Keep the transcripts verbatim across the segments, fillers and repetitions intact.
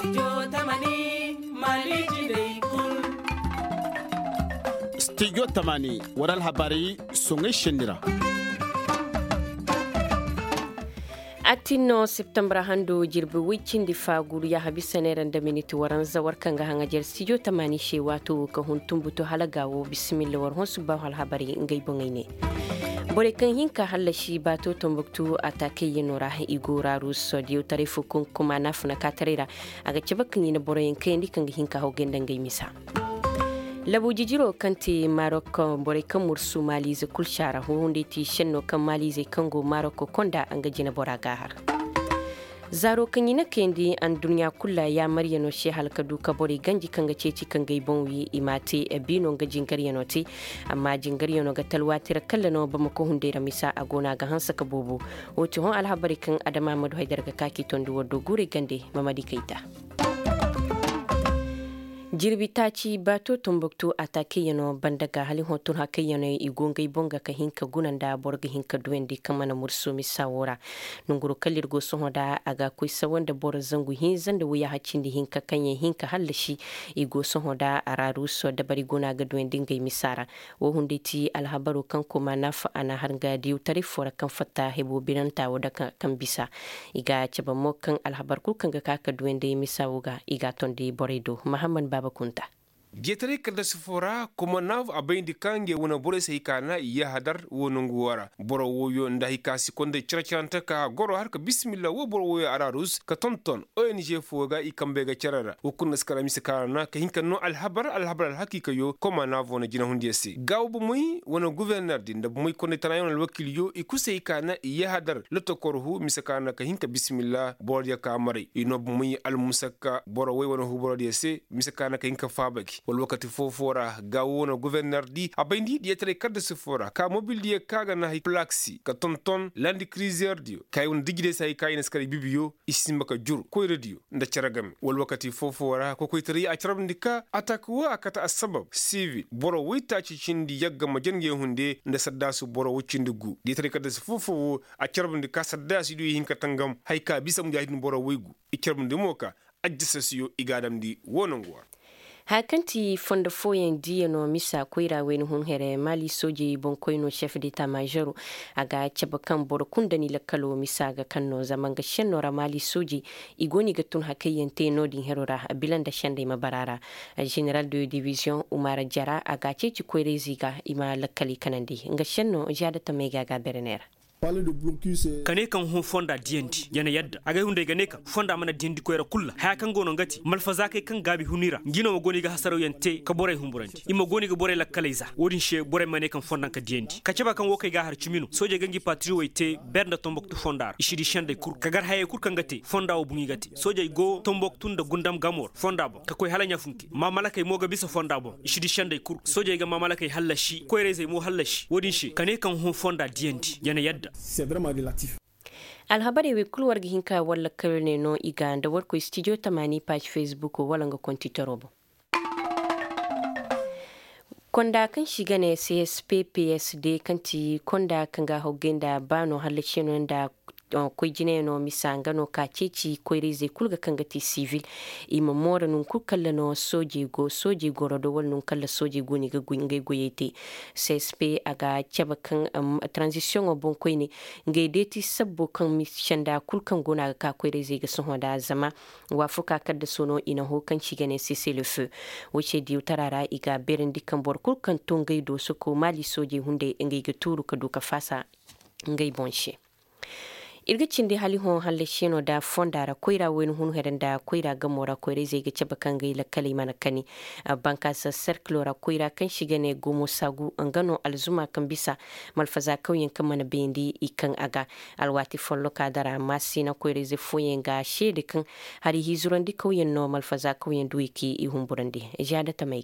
Studio Tamani Maliki Day Kul. Studio Tamani waral habari songe shendira. Atino September hando jirbi wicin di faguru ya habisa ne randa miniti waran zawar kan ga hanga jar studio Tamani she wato ka huntum buto halagawo bismillah war hosu ba hal habari ngai bongaine. Bore kan hinka halashi bato Tombouctou atake yenora igora russo dio tarifu kun kuma nafuna katarira aga cebakin ina bore kan dikan hinka hogenda ngai misa. Labu jijiro kanti Maroko bore kan mursu malize kulshara hunde ti shenno kan malize kango Maroko konda anga jina bora gahar. Zaro kan yina kendi an duniya kulla ya maryano she halka duka bore ganji kanga ceci kanga bonwi imati e bino ga jingariyano ti amma jingariyano ga talwatir kallano ba mako hunde ramisa agona ga hansa ka bobo woto hon alhabari kan adama madu haidar ga kaki tondu wodo gure gande mamadi kaita. Jirbi taci bato Tombouctou atake yano bandaga halin hoton haka yano igongai bonga ka hinka gunanda borga hinka duwendi kamana mursu misawora nunguru kalir go sohoda aga kuisa wanda bor zangu hin zanda wuya hacindi hinka kanye hinka halashi igo sohoda araru so da bari gona ga duwendi ngai misara wo hunde ti alhabaru kan kuma nafa ana harga diu tarifora kan fata hebo binanta wada kan bisa iga ceba mokan alhabar ku kan ga kaka duwendi misawuga iga tondi boredo Muhammad Kunta. Getare kada sifora kuma nav abendi kange wona bore sai kana iya hadar wono nguwara boro woyo nda hikasi konde chirachanta ka goro harka bismillah wo boro woyo ararus ka tonton O N G foga ikambe ga charara wokun skala miskana ka hinka no alhabar alhabar alhakika yo kuma nav wona jina hundiyesi gawbu muy wona gouverneur din da muy konde tanayon alwakil yo ikusai kana iya hadar loto korhu miskana ka hinka bismillah boro ya kamari inob muy almusaka boro woyo wona huboro diyesi miskana ka hinka fabaki wal wakati fofora ga wona gouverneur di abendi di etre kadde sifora ka mobilier kaga na plaxi ka tonton landi cruiser dio kay won digide say kay ne skari bibiyo isimba ka jur ko radio nda caragam wal wakati fofora ko koytari a carabndika attaque wa akata asbab civil boro wita ci cindi yagga ma jenge hunde nda saddasu boro wucindi gu di etre kadde fofo a carabndika saddasu di hinka tangam hay ka bisam jahidin boro waygu i carabndi moka ajjasasiyo igadam di wonongwa hakanti fonda foyen diya no misa koira wen hun here mali soji bon koino chef d'état major aga chaba kan bor kundani la kalo misa ga kanno zaman ga shenno ra mali soji igoni ga tun hakayen te no din herora bilanda shande mabarara general de division Umar Jara aga ceci koire ziga ima la kali kanandi ga shenno jada ta mega ga berenera kane kan hun fonda dienti yana yadda aga hunde gane kan fonda mana diendi ko era kulla ha kan gono ngati malfaza kai kan gabi hunira ngino goni ga hasaro yante ka bore humburanti immo goni ga bore la kalaiza wodin she bore mane kan fonda ka diendi ka ceba kan wokai ga har cimino soje gangi patri waite berda Tombouctou fondar ishidi shande kur kagar haye kur kan gati fonda o bungi gati soje go Tombouctou da gundam gamor fonda bo ka koy halanya funki ma malakay mo ga bisa fonda bo ishidi shande kur soje ga ma malakay hallashi koy reze mo hallashi wodin she kane kan hun fonda diendi yana yadda c'est vraiment relatif. Alhabari we kulwar gihinka wala kalne no iga da warko studio Tamani page Facebook wala nga konti torobo. Konda kan shiga ne C S P P S D kanti konda kanga hogenda bano halashino nda ko jine no misanga no ka ceci ko reze kulga kangati civil ima mora nun kukalla no soji go soji go rodo wal nun kalla soji go ni ga gunge goyete C S P aga chaba kan um, transition o bon koyni ngai deti sabbo kan mishanda kulkan gona ka ko reze ga son da zama wa fuka kadda sono ina ho kan shigane cessez le feu wuce di utarara iga berendi kan bor kulkan to ngai do so ko mali soji hunde ngai ga turu ka duka fasa ngai bonche irgicin da hali hon halle shino da fondara koira wen hun herenda koira gamora koire zai gice bakan gai la kalima na kani banka sa circulora koira kan shiga ne gomo sagu an gano alzuma kan bisa malfaza kauyen kan mana bendi ikan aga alwati follo kadara masi na koire zai foyen ga shede kan hari hizuran di kauyen no malfaza kauyen duiki i humburandi jada ta maika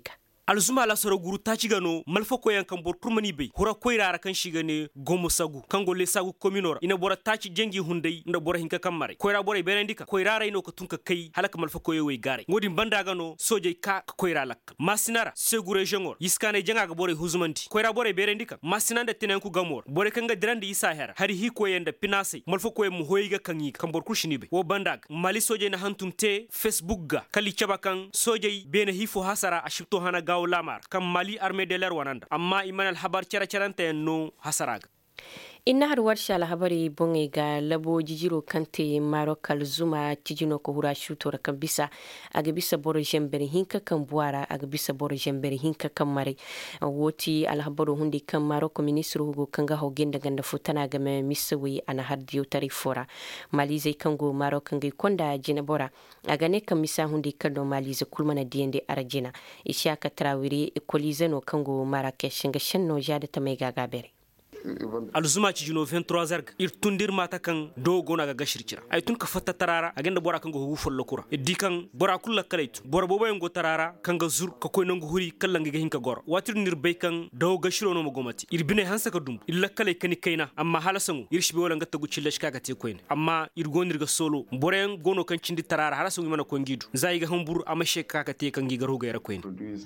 alzuma la soro guru ta ci gano malfa ko yan kan bor turmani bai hura koirara kan shiga ne gomo sagu kan golle sagu kominora ina bora ta ci jengi hundai inda bora hinka kan mare koira bora berendika koirara ino ka tunka kai halaka malfa ko yoy gare ngodin banda gano soje ka koira lak masinara segure jengor yiskane jenga ga bora huzumanti koira bora berendika masinanda tinan ku gamor bora kan ga dirandi isa hera hari hi ko yenda pinase malfa ko mu hoyiga kan yi kan bor kushini be wo bandag mali soje na hantumte facebook ga kali chabakan soje bene hifo hasara ashibto hana gaw lamar kam mali armée de l'air wananda amma imanal habar cara carante no hasaraga inna har warsha labari bonge ga labo jijiro kante maro kalzuma tijino ko hura shuto kan bisa aga bisa boro jembere hinka kan buara aga bisa boro jembere hinka kan mare woti alhabaro hundi kan maro ko ministru hugo kanga hogenda ganda futana ga me misawi ana hardiyo tarifora malize kango maro kanga konda jina bora aga ne kan misa hundi kado malize kulmana diende arajina ishaka trawiri kolizeno kango marakesh nga shanno jada tamega gabere alzuma ci juno vingt-trois heures ir tundir mata kan dogo na ga gashircira ay tun ka fatta tarara agenda bora kan go hu follo kura eddi kan bora kullu kalaytu bora bobo en go tarara kan ga zur ka koy nangu huri kallan ga hinka gor watir nir bay kan do gashiro no magomati ir bine hansa ka dum illa kalay kani kaina amma halasangu ir shibe wala ngata gu cillash kaga te koyne amma ir gonir ga solo bora en gono kan cindi tarara halasangu mana ko ngidu zai ga hambur amma shekka ka te kan gi garu ga yara koyne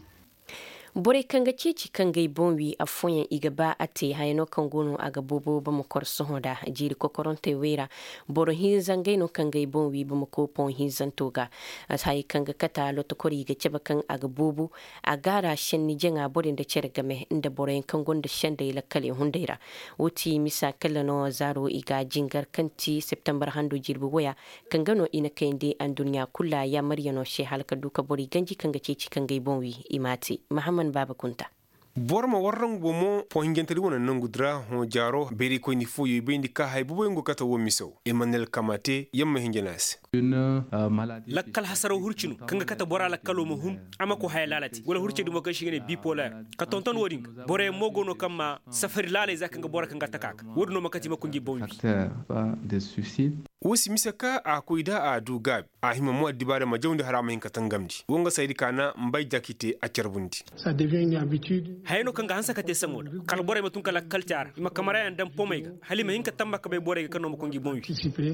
bore kanga ceci kanga bonwi a fonyan igaba ate hayano kangono aga bobo ba mu korso hoda jiri kokoronte wera boro hinzan gaino kanga bonwi ba mu ko pon hinzan toga sai kanga kata loto kori ga ceba kan aga bobo agara shenni jenga bore da cergame inda bore kangon da shende ila kale hundaira wuti misa kallano zaro iga jingar kanti september hando jirbu waya kangano ina kainde an duniya kulla ya maryano she halka duka bori ganji kanga ceci kanga bonwi imati Muhammad Baba Kunta borma warran gomo po hingentari wona nangudra ho jaro beri ko ni fo yobe ndi ka hay bubo ngo kata wo miso Emmanuel Kamate yamma hingenas lakkal hasaro hurcinu kanga kata bora lakkalo mo hum ama ko hay lalati wala hurce dum ko shigene bipolar ka tonton wodin bore mogono kamma safari lale zakanga bora kanga takaka wodno makati makungi bonbi de suicide wosi misaka a koida a dugab a hima mo dibare ma jawndi harama hin katangamdi wonga saydi kana mbay jakite a cerbundi ça devient une habitude hayno kanga hansa kate samoda kala bore matun kala kaltar ima kamara yan dan pomega halima hinka tamba ka be bore ka no mo kongi bonwi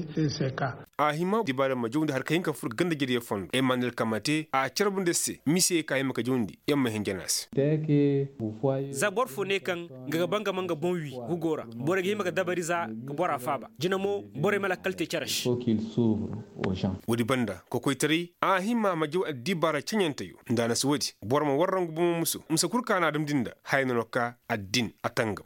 a hima dibare ma jawndi har kahinka fur ganda jeri fon Emmanuel Kamate a cerbunde se mise ka hima ka jawndi yamma hingenas zabor fo ne kan gaga banga manga bonwi hugora bore hima ka dabariza ka bora faba jinamo bore mala kalte faut qu'il s'ouvre aux gens wodi banda ko koytari a hima ma jaw dibara canyentayo ndana so wodi borma warrangu bu musu umsa kurkana dum dinda hayno ka addin atanga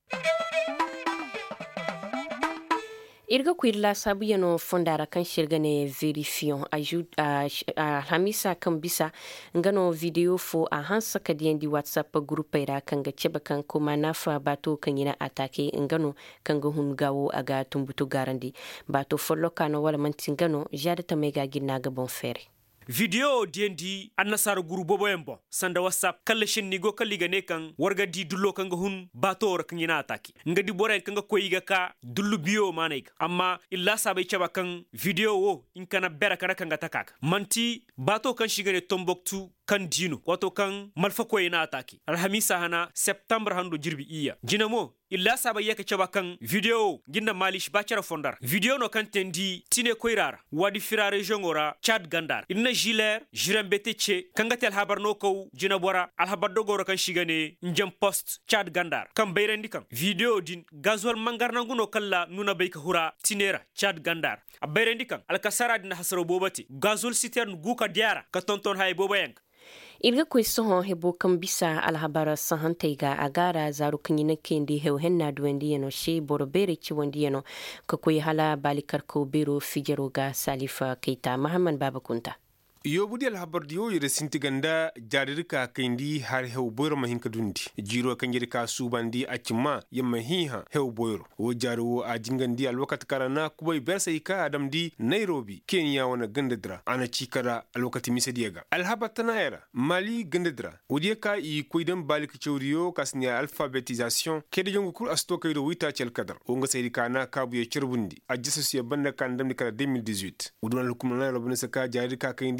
irga kwirla sabu yano fondara kan shirga ne verifion ajut a hamisa kan bisa ngano video fo a hansa kadiyan di whatsapp group ira kan ga ceba kan kuma nafa bato kan yana atake ngano kan ga hun gawo aga tumbutu garandi bato follo kano wala mantin ngano jada ta mega ginna ga bon fere video diendi annasar guru bobo embo sanda whatsapp kalle shinni go kalli gane kan warga di dullo kan hun bato or kan yana ataki ngadi bore kan ga koyiga ka dullu biyo manik amma illa sabai chaba kan video wo in kana bera kana kan ga takaka manti bato kan shigane Tombouctou kan dino wato kan malfa ko yana ataki alhamisa hana september hando jirbi iya jinamo illa saba yake chaba kan video ginna malish bachara fondar video no kan tendi tine koirara wadi firare jongora Chad Gandar inna giler jirembeteche kangatel habar no ko jinabora alhabar dogoro kan shigane njam post Chad Gandar kan bayrendi kan video din gazual mangarna nguno kala nuna bayka hura tinera Chad Gandar a bayrendi kan alkasara din hasaro bobati gazual sitern guka diara ka tonton hay bobayank irga koy soho hebo kan bisa alhabara sahantaiga agara zaru kanyina kendi hew henna duwendi yano she boro bere ci wondi yano ka koy hala balikar ko bero fijero ga Salifa Keita Muhammad Baba Kunta yobudi alhabar diyo yere sintiganda jarirka kendi har hew boyro mahinka dundi jiro kanjiri ka subandi acima yamma hiha hew boyro wo jaro a jingandi alwakat karana kubay bersa ika adam di Nairobi Kenya wana gandadra ana cikara alwakati misadiyaga alhabatana era Mali gandadra wodiya ka i koydam balik chawriyo kasnya alphabetisation kede jongu kur asto kaydo wita chel kadar wonga saydi kana kabuye cerbundi a jesusiya banda kan damni kala deux mille dix-huit udon hukumna Nairobi saka jarirka kendi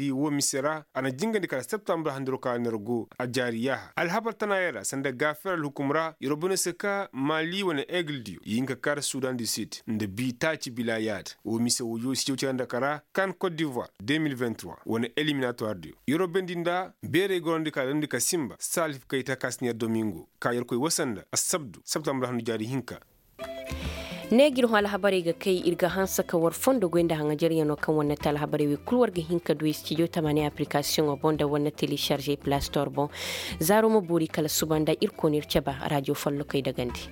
di wo misera ana jinga dikala septembre handiro ka nergo a jariya alhabar tanayara sanda gafar hukumra yorobune seka mali wona egldio yinka kar sudan du sud nde bi tachi bilayat wo mise wo yo siyo chanda kara kan Côte d'Ivoire deux mille vingt-trois wona éliminatoire dio yorobendinda bere gondi ka ndika simba Salif Keita kasniya domingo kayar koy wasanda asabdu septembre hanu jari hinka negir ho alhabari ga kai irga hansa ka war fondo goinda hanga jariya no kan wannan tal habari we kulwar ga hinka do studio tamani application o bonda wannan télécharger Play Store bon zaro mo buri kala subanda irko nir chaba radio fallo kai dagandi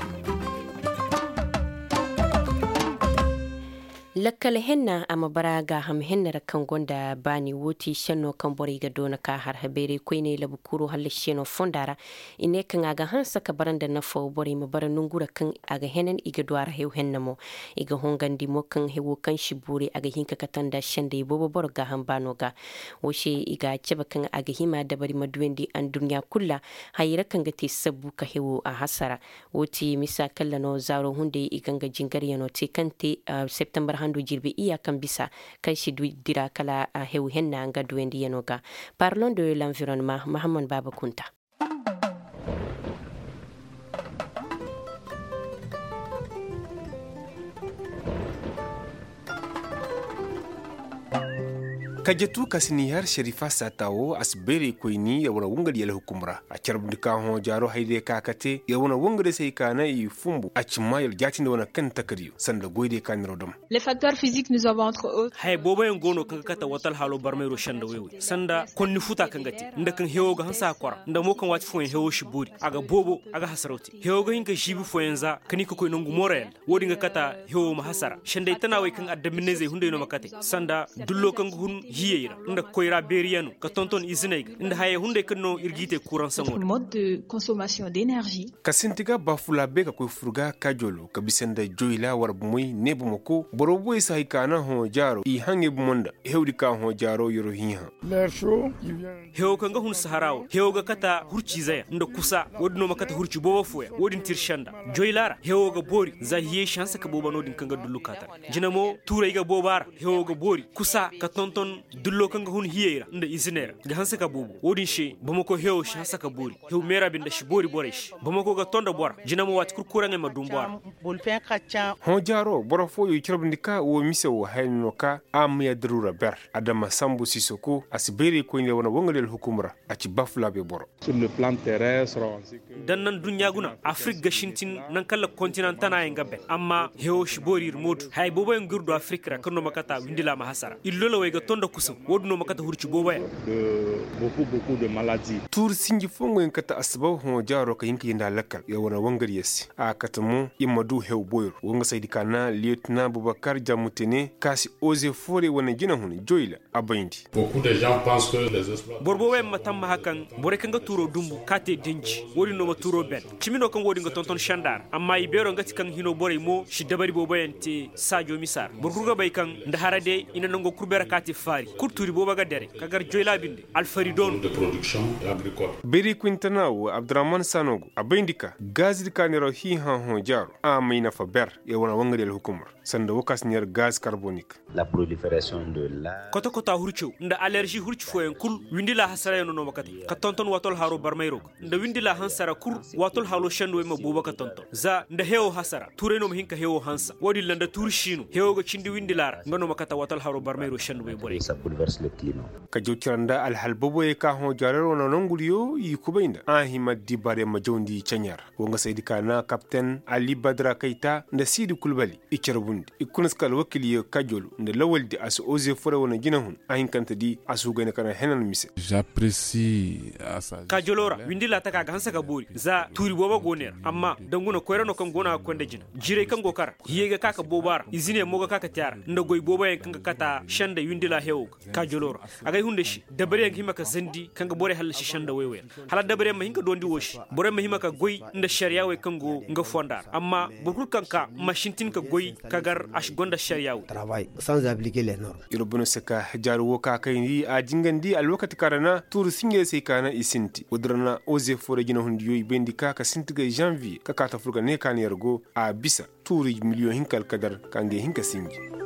lakkal henna ama baraga ham henna kan gonda bani woti shanno kan bori ga dona ka har habere ko ne labu kuro halle sheno fondara ine kan aga hansa ka baranda na fo bori ma bara nungura kan aga henen iga duara hew henna mo iga hongandi mo kan hewo kan shiburi aga hinka katanda shande bobo borga ham banoga woshe iga ceba kan aga hima da bari madwendi an dunya kulla hayira kan gati sabbu ka hewo a hasara woti misa kallano zaro hunde iganga jingari no te kanti uh, september handu jirbe iya kan bisa kan shi dira kala uh, hew henna nga duwendi yanoga. Parlons de l'environnement. Mahamman Baba Kunta. kajetu kasini har sherifa satawo asbere koini ya wana wunga yele hukumra a charbndi ka ho jaro hayde kakate ya wana wunga de sai kana yi fumbu a cimayal jatin da wana kan takariyo sanda goide kan rodom les facteurs physiques nous avons entre autres hay bobo en gono kan kata watal halo barmero shanda wewe sanda konni futa kan gati nda kan hewo ga hansa kwara nda mo kan wati fo en hewo shiburi aga bobo aga hasaroti hewo ga hinka shibi fo enza kani ko koy nongu morel wodi nga kata hewo ma hasara shanda tana way kan addamine zai hunde no makate sanda dullo kan hun hiyera nda koyra beriyanu ka tonton izinayga nda haye hunde kanno irgite courant sango mode de consommation d'énergie kasintiga bafula be ka koy furga kajolo ka bisenda joyla war bumuy nebu mako borobo isa hikana ho jaro i hange bumonda hewdi ka ho jaro yoro hiha l'air chaud qui vient hewo kanga hun saharawo hewo ga kata hurci zaya nda kusa wodno makata hurci bobo fuya wodin tirshanda joylara hewo ga bori za hiye chance ka boba nodin kanga dulukata jinamo turay ga bobara hewo ga bori kusa ka tonton dullo kanga hun hiyera nda izinera ga hansa ka bobo wodin she bamako hewo chance ka bori hewo mera binda shi bori boresh bamako ga tonda bora jinamo wat kurkurange madumbora ho jaro boro fo yu chirbndika wo mise wo hayno ka am ya drura ber adama sambu sisoko asbere ko ne wona wongalel hukumra aci bafula be boro sur le plan terrestre ainsi que dan nan dunya guna afrique gashintin nan kala continent tana en gabe amma hewo shibori remote hay bobo en gurdo afrique ra kano makata windila ma hasara illola way ga tonda kusu wodno makata hurci bobo de beaucoup beaucoup de maladies tur sinji fongo en kata asbaw ho jaro ka yinki yinda lakkal ya wona wongal yes a katamu imadu hew boyro wonga saydi kana lieutenant Boubacar Jamutene kasi oze fore wona jina hun joyla abayndi beaucoup de gens pensent que les exploits borbo we matam hakan bore kanga turo dumbu kate denji wodi no turo ben chimino kan wodi nga tonton shandar amma ibero ngati kan hino bore mo shi dabari bobo yente sajo misar burguga bay kan nda harade ina nango kurbera kate fari kurturi boba ga dere kagar joyla binde alfaridon de production agricole beri quintana wo Abdurrahman Sanogo abayndika gaz di kanero hi han ho jaro amina fa ber e wona wangadel hukumar sanda wokas nyer gaz carbonique la prolifération de la kota kota hurchu nda allergie hurchu fo en kul windila hasara no no makati ka tonton watol haro barmayro nda windila hansara kur watol halo shandwe ma buba ka tonton za nda hewo hasara tureno mo hinka hewo hansa wodi landa turshino hewo go cindi windilara ngano makata watol haro barmayro shandwe bore ça bouleverse le climat ka jotiranda al halbobo e ka ho jarero no nongulio yi kubainda ahima dibare ma jondi chanyar wonga saydi kana captain Ali Badra Keita nda Sidi Kulbali icherbundi ikunaskal wakili kajolo nda lawaldi asu oze fora wona jinahun ahin kanta di asu gane kana henan mise j'apprécie asa kajolora windila taka ga hansa ka bori za turi boba goner amma danguna koyrano kan gona konde jina jire kan gokar yega kaka bobara izine moga kaka tiara nda goy boba en kan kata shanda windila hewo kajolora agay hunde shi dabare en himaka zandi kan ga bore halshi shanda wewe hala dabare ma hinka dondi woshi bore ma himaka goy nda sharia we kango nga fondar amma burkul kanka mashintin ka goy kagar ash gonda sharia travail sans appliquer les normes irobuno seka jaru woka kayni a jingandi al wakati karana tour singe se kana isinti udrana oze fore jina hundi yoy bendi kaka sintiga janvier kaka ta furga ne kan yargo a bisa tour million hinkal kadar kange hinka singi